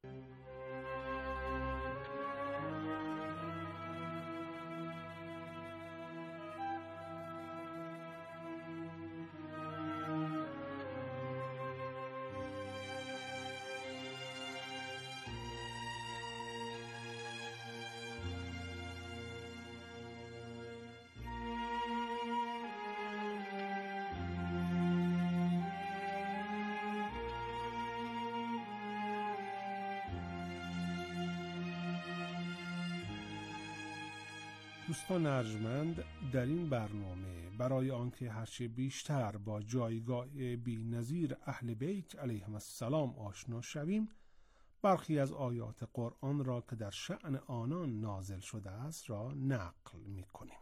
دوستان ارجمند، در این برنامه برای آنکه هرچه بیشتر با جایگاه بی‌نظیر اهل بیت علیهم السلام آشنا شویم، برخی از آیات قرآن را که در شأن آنان نازل شده است را نقل می کنیم.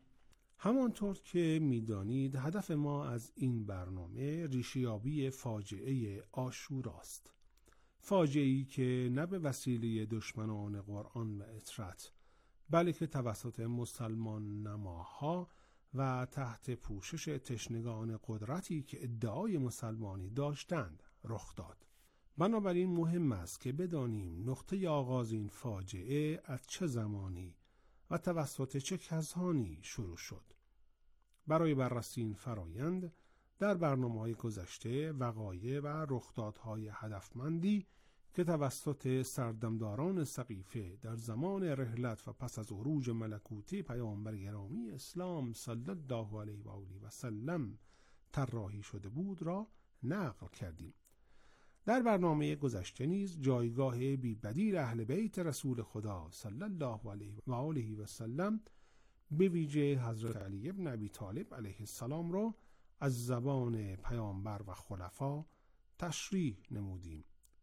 همانطور که می دانید هدف ما از این برنامه ریشه‌یابی فاجعه عاشورا است. فاجعه‌ای که نه به وسیله دشمنان قرآن و اطرت بلکه توسط مسلمان نماها و تحت پوشش تشنگان قدرتی که ادعای مسلمانی داشتند رخ داد. بنابراین مهم است که بدانیم نقطه آغاز این فاجعه از چه زمانی و توسط چه کسانی شروع شد. برای بررسی این فرایند در برنامه‌های گذشته وقایع و رخدادهای هدفمندی که توسط سردمداران سقیفه در رزمان رحلت و پس از عروج ملکوتی پیامبر گرامی اسلام صلی الله علیه و آله و سلم طراحی شده بود را نقل کردیم. در برنامه گذشته نیز جایگاه بی بدیل اهل بیت رسول خدا صلی الله علیه و آله و سلم به ویژه حضرت علی ابن ابی طالب علیه السلام را از زبان پیامبر و خلفا تشریح نمودیم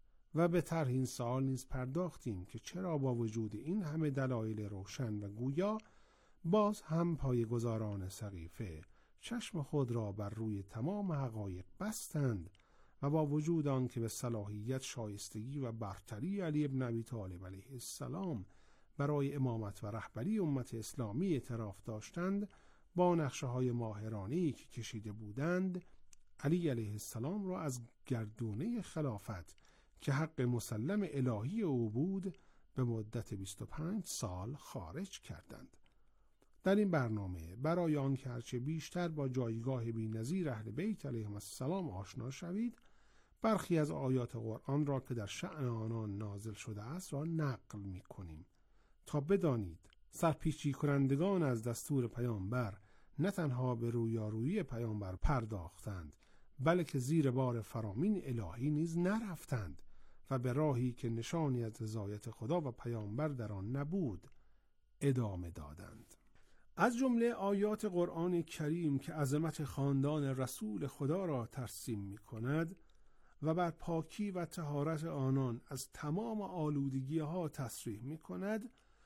و به طرح این سوال نیز پرداختیم که چرا با وجود این همه دلایل روشن و گویا باز هم پایه‌گذاران سقیفه چشم خود را بر روی تمام حقایق بستند و با وجود آن که به صلاحیت، شایستگی و برتری علی ابن ابی طالب علیه السلام برای امامت و رهبری امت اسلامی اعتراف داشتند، با نقشه های ماهرانه‌ای که کشیده بودند علی علیه السلام را از گردونه خلافت که حق مسلم الهی او بود به مدت بیست و پنج سال خارج کردند. در این برنامه برای آنکه هرچه بیشتر با جایگاه بی‌نظیر اهل بیت علیهم السلام آشنا شوید، برخی از آیات قرآن را که در شأن آنان نازل شده است را نقل می کنیم تا بدانید سرپیچی کنندگان از دستور پیامبر نه تنها به رویارویی پیامبر پرداختند، بلکه زیر بار فرامین الهی نیز نرفتند و به راهی که نشانی از رضایت خدا و پیامبر در آن نبود ادامه دادند. از جمله آیات قرآن کریم که عظمت خاندان رسول خدا را ترسیم می کند و بر پاکی و طهارت آنان از تمام آلودگی ها تصریح می کند،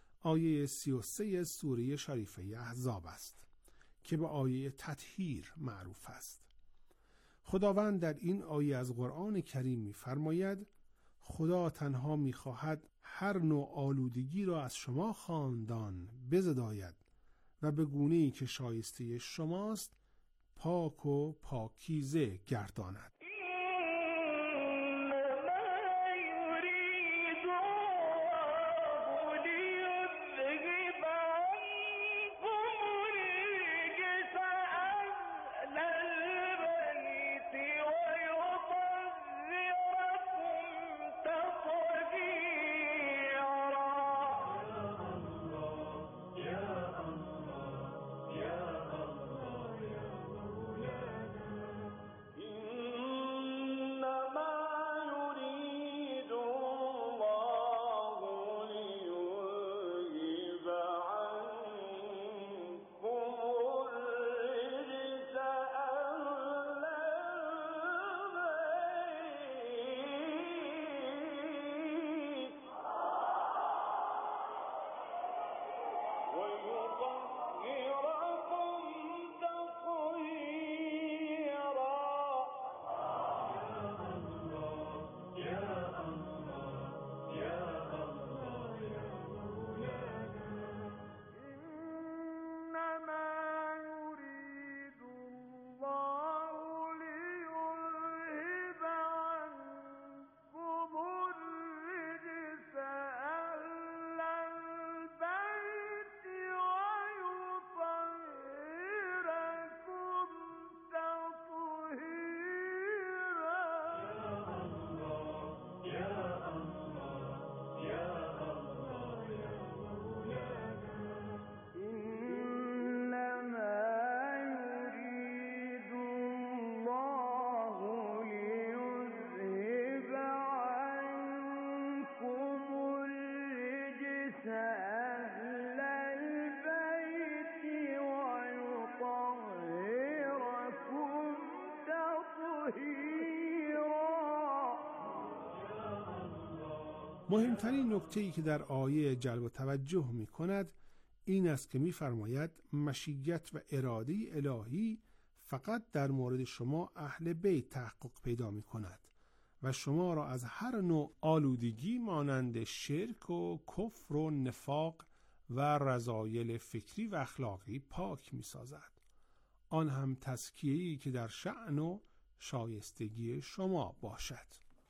آیه سی و سه سوره شریفه احزاب است که به آیه تطهیر معروف است. خداوند در این آیه از قرآن کریم می فرماید خدا تنها می خواهد هر نوع آلودگی را از شما خاندان بزداید و به گونه‌ای که شایسته شماست پاک و پاکیزه گرداند. مهمترین نکته‌ای که در آیه جلب توجه می کند این است که می فرماید مشیت و اراده الهی فقط در مورد شما اهل بیت تحقق پیدا می کند و شما را از هر نوع آلودگی مانند شرک و کفر و نفاق و رذایل فکری و اخلاقی پاک می سازد. آن هم تزکیه‌ای که در شأن و شایستگی شما باشد.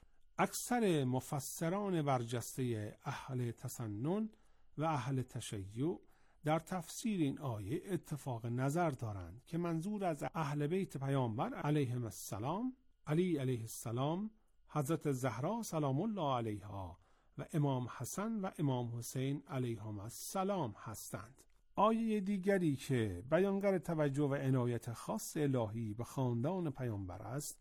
اکثر مفسران برجسته اهل تسنن و اهل تشیع در تفسیر این آیه اتفاق نظر دارند که منظور از اهل بیت پیامبر علیهم السلام، علی علیه السلام، حضرت زهرا سلام الله علیها و امام حسن و امام حسین علیهم السلام هستند. آیه دیگری که بیانگر توجه و عنایت خاص الهی به خاندان پیامبر است،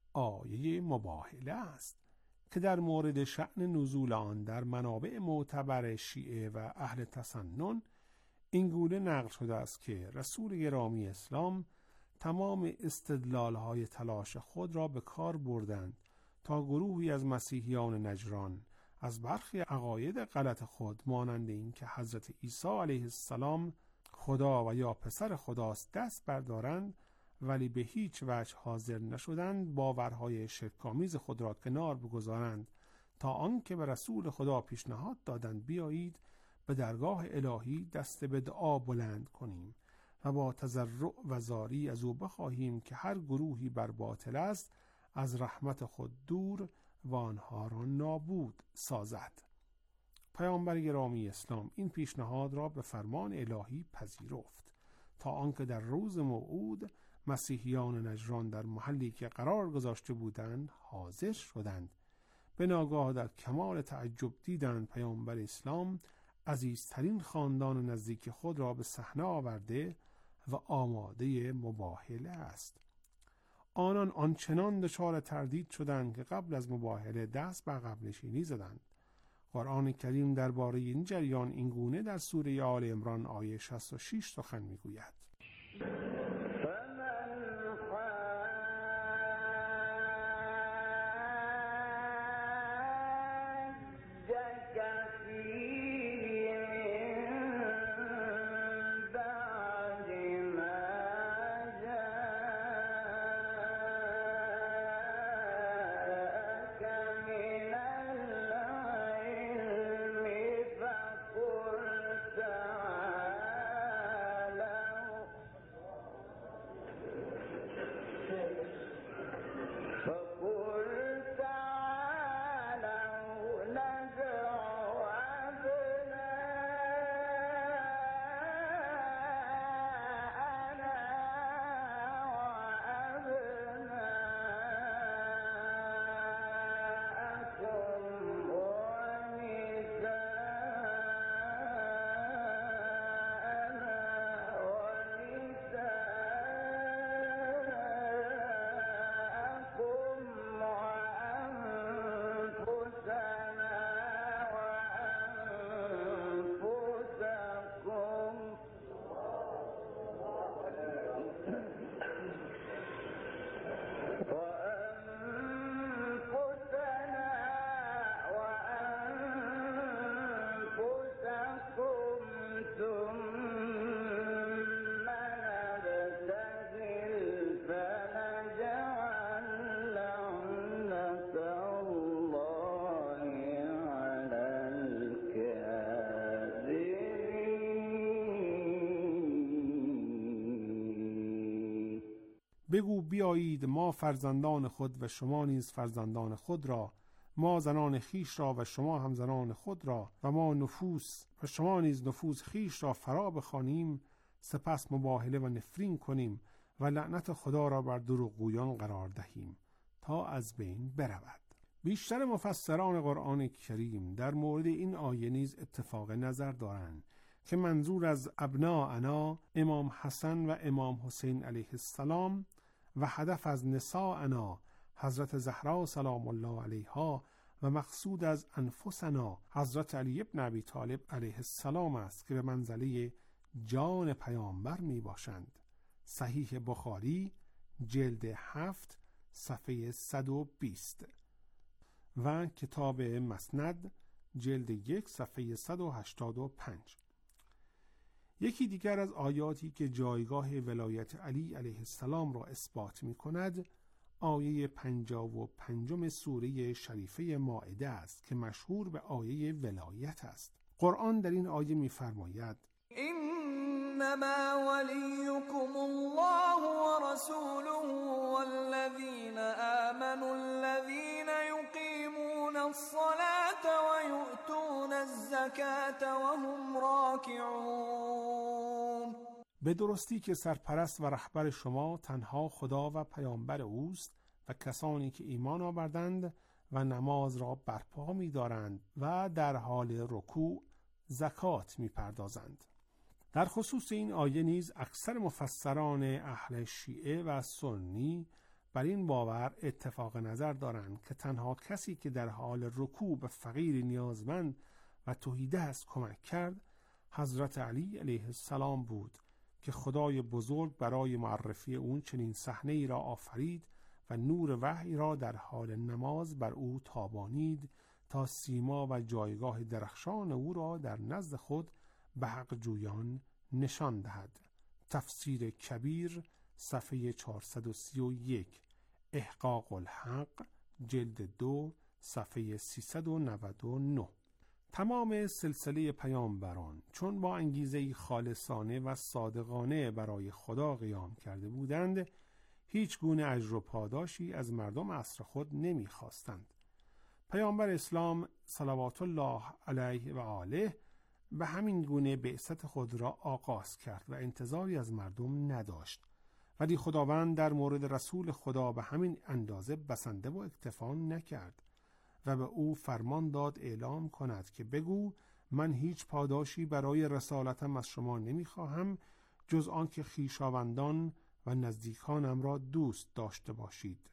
آیه مباهله است که در مورد شأن نزول آن در منابع معتبر شیعه و اهل تسنن این گونه نقل شده است که رسول گرامی اسلام تمام استدلال‌های تلاش خود را به کار بردند تا گروهی از مسیحیان نجران از برخی عقاید غلط خود مانند این که حضرت عیسی علیه السلام خدا و یا پسر خداست دست بردارند، ولی به هیچ وجه حاضر نشدند باورهای شرک‌آمیز خود را کنار بگذارند تا آنکه به رسول خدا پیشنهاد دادند بیایید به درگاه الهی دست به دعا بلند کنیم و با تضرع و زاری از او بخواهیم که هر گروهی بر باطل است از رحمت خود دور و آنها را نابود سازد. پیامبر گرامی اسلام این پیشنهاد را به فرمان الهی پذیرفت تا آنکه در روز موعود مسیحیان نجران در محلی که قرار گذاشته بودند حاضر شدند. به ناگاه در کمال تعجب دیدند پیامبر اسلام عزیزترین خاندان نزدیک خود را به صحنه آورده و آماده مباهله است. آنان آنچنان دچار تردید شدند که قبل از مباهله دست به عقب نشینی زدند. قرآن کریم درباره این جریان این گونه در سوره آل عمران آیه شصت و شش سخن میگوید: بگو بیایید ما فرزندان خود و شما نیز فرزندان خود را، ما زنان خیش را و شما هم زنان خود را و ما نفوس و شما نیز نفوس خیش را فرا بخوانیم، سپس مباهله و نفرین کنیم و لعنت خدا را بر دروغگویان قرار دهیم تا از بین برود. بیشتر مفسران قرآن کریم در مورد این آیه نیز اتفاق نظر دارند که منظور از ابناءنا امام حسن و امام حسین علیه السلام و هدف از نساءنا حضرت زهرا سلام الله علیها و مقصود از انفسنا حضرت علی ابن ابی طالب علیه السلام است که به منزله جان پیامبر می باشند. صحیح بخاری جلد هفت صفحه صد و بیست و کتاب مسند جلد یک صفحه صد و هشتاد و پنج. یکی دیگر از آیاتی که جایگاه ولایت علی علیه السلام را اثبات می کند آیه پنجاه و پنجم سوره شریفه مائده است که مشهور به آیه ولایت است. قرآن در این آیه می فرماید انما ولیکم الله و رسوله والذین آمنوا الذین یقیمون الصلاة و یؤتون الزکاة و هم راکعون. به درستی که سرپرست و رهبر شما تنها خدا و پیامبر اوست و کسانی که ایمان آوردند و نماز را برپا می دارند و در حال رکوع زکات می پردازند. در خصوص این آیه نیز اکثر مفسران اهل شیعه و سنی بر این باور اتفاق نظر دارند که تنها کسی که در حال رکوع به فقیر نیازمند و تهیدست کمک کرد حضرت علی علیه السلام بود که خدای بزرگ برای معرفی اون چنین صحنه ای را آفرید و نور وحی را در حال نماز بر او تابانید تا سیما و جایگاه درخشان او را در نزد خود به حق جویان نشان دهد. تفسیر کبیر صفحه چهارصد و سی و یک، احقاق الحق جلد دو صفحه سیصد و نود و نه. تمام سلسله پیامبران چون با انگیزه خالصانه و صادقانه برای خدا قیام کرده بودند هیچ گونه اجر و پاداشی از مردم عصر خود نمی‌خواستند. پیامبر اسلام صلوات الله علیه و آله به همین گونه بعثت خود را آغاز کرد و انتظاری از مردم نداشت، ولی خداوند در مورد رسول خدا به همین اندازه بسنده و اکتفا نکرد و به او فرمان داد اعلام کند که بگو من هیچ پاداشی برای رسالتم از شما نمیخواهم جز آنکه خویشاوندان و نزدیکانم را دوست داشته باشید.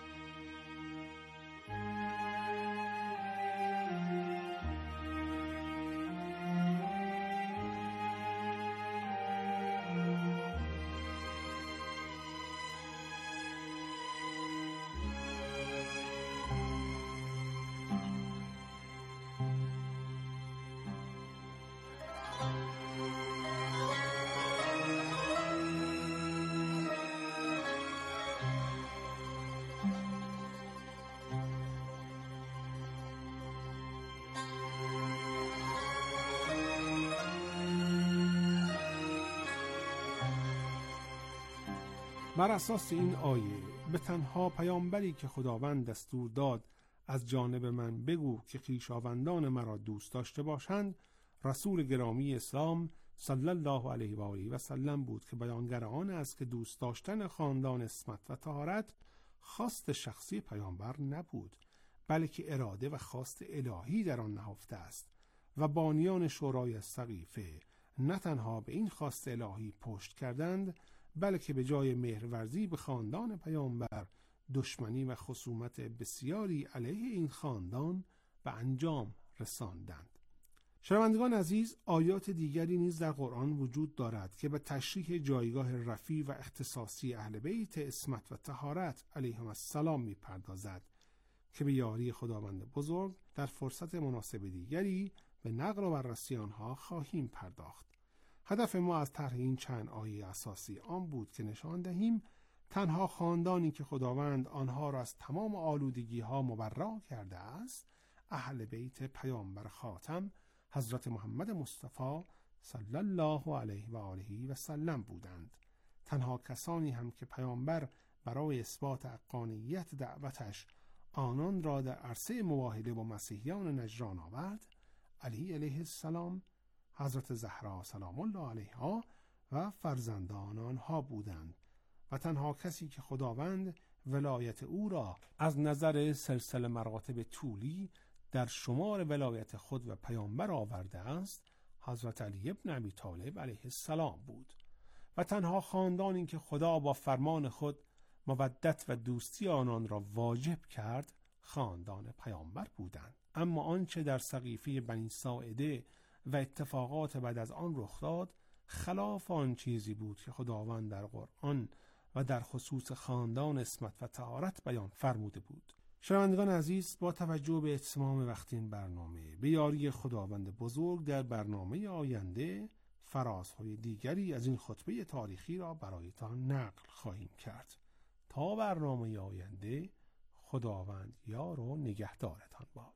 بر اساس این آیه به تنها پیامبری که خداوند دستور داد از جانب من بگو که خویشاوندان مرا دوست داشته باشند رسول گرامی اسلام صلی الله علیه و آله و سلم بود که بیانگر آن است که دوست داشتن خاندان اسمت و طهارت خواست شخصی پیامبر نبود بلکه اراده و خواست الهی در آن نهفته است و بانیان شورای سقیفه نه تنها به این خواست الهی پشت کردند بلکه به جای مهرورزی به خاندان پیامبر دشمنی و خصومت بسیاری علیه این خاندان به انجام رساندند. شنوندگان عزیز، آیات دیگری نیز در قرآن وجود دارد که به تشریح جایگاه رفیع و اختصاصی اهل بیت عصمت و طهارت علیهم السلام می‌پردازد که به یاری خداوند بزرگ در فرصت مناسب دیگری به نقل و بررسی آنها خواهیم پرداخت. هدف ما از طرح این چند آیه اساسی آن بود که نشان دهیم تنها خاندانی که خداوند آنها را از تمام آلودگی ها مبرا کرده است اهل بیت پیامبر خاتم حضرت محمد مصطفی صلی الله علیه و آله و سلم بودند. تنها کسانی هم که پیامبر برای اثبات حقانیت دعوتش آنان را در عرصه مواهده با مسیحیان نجران آورد علی علیه السلام، حضرت زهرا سلام الله علیها و فرزندان آنها بودند و تنها کسی که خداوند ولایت او را از نظر سلسله مراتب طولی در شمار ولایت خود و پیامبر آورده است حضرت علی ابن ابی طالب علیه السلام بود و تنها خاندانی که خدا با فرمان خود مودت و دوستی آنان را واجب کرد خاندان پیامبر بودند. اما آنچه در سقیفه بنی ساعده و اتفاقات بعد از آن رخ داد خلاف آن چیزی بود که خداوند در قرآن و در خصوص خاندان عصمت و طهارت بیان فرموده بود. شنوندگان عزیز، با توجه به اتمام وقت این برنامه، به یاری خداوند بزرگ در برنامه آینده فرازهای دیگری از این خطبه تاریخی را برایتان نقل خواهیم کرد. تا برنامه آینده، خداوند یار و نگهدارتان باد.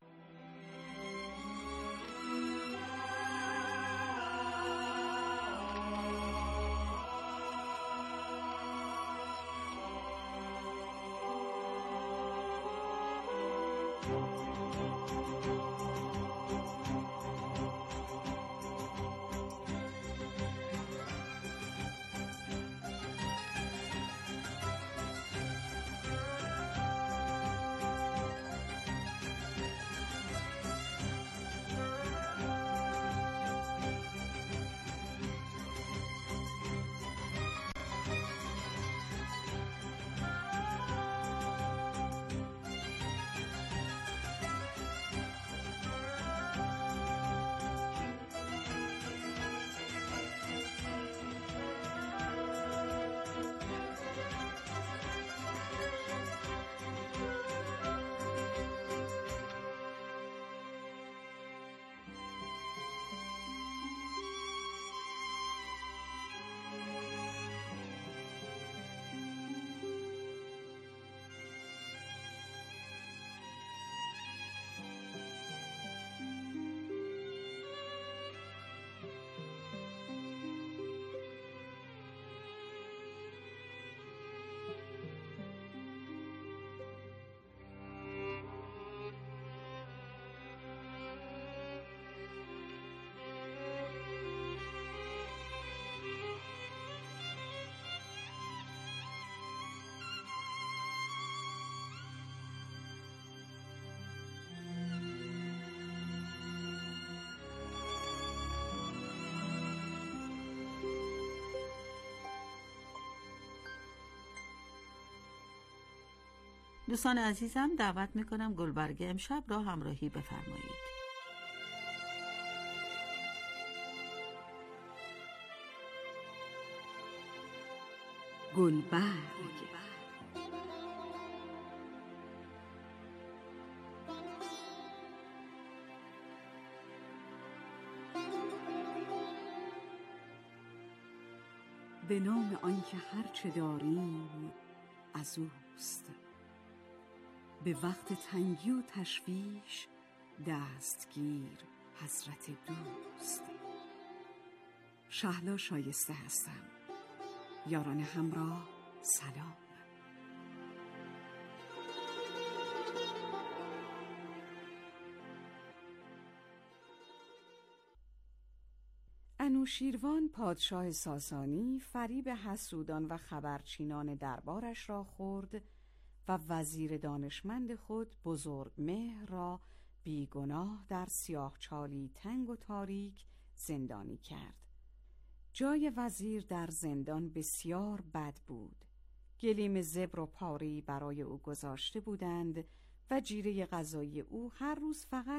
دوستان عزیزم، دعوت میکنم گلبرگ امشب را همراهی بفرمایید. گلبرگ به نام آنکه هر چه داریم از اوست، به وقت تنگی و تشویش دستگیر حضرت دوست. شهلا شایسته هستم. یاران همراه سلام. انوشیروان پادشاه ساسانی فریب حسودان و خبرچینان دربارش را خورد و وزیر دانشمند خود بزرگ مهر را بیگناه در سیاهچالی تنگ و تاریک زندانی کرد. جای وزیر در زندان بسیار بد بود. گلیم زبر و پاری برای او گذاشته بودند و جیره غذایی او هر روز فقط